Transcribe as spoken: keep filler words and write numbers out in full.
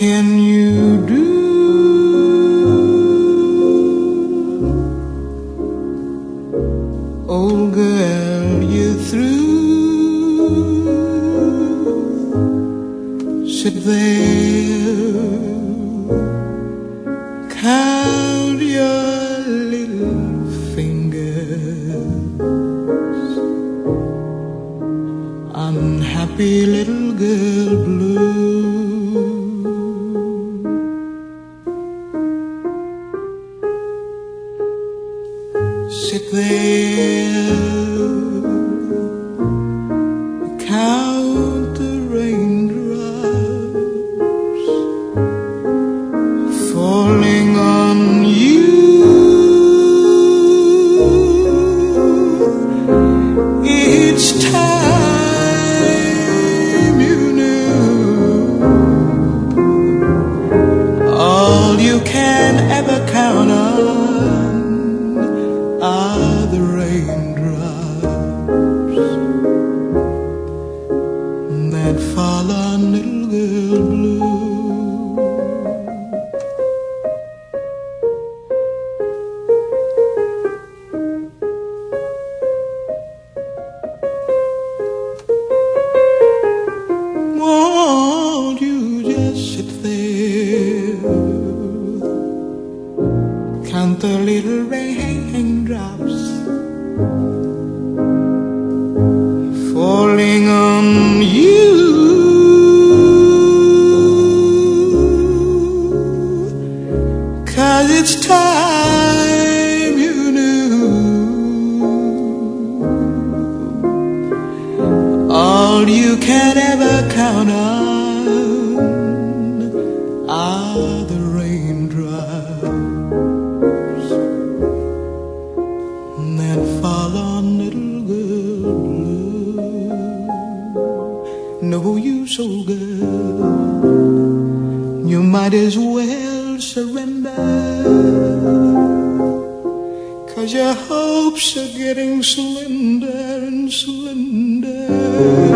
can you do? Old girl, you're through. Sit there, count your little fingers. Unhappy little girl blue. Sit there, count the raindrops falling on you. Each time you knew all you can ever count on are the raindrops that fall on little girl blue. Won't you just sit there, count the little raindrops falling on you. Cause it's time you knew all you can ever count on are the raindrops that fall on little girl blue. No use, old girl, you might as well surrender, 'cause your hopes are getting slender and slender.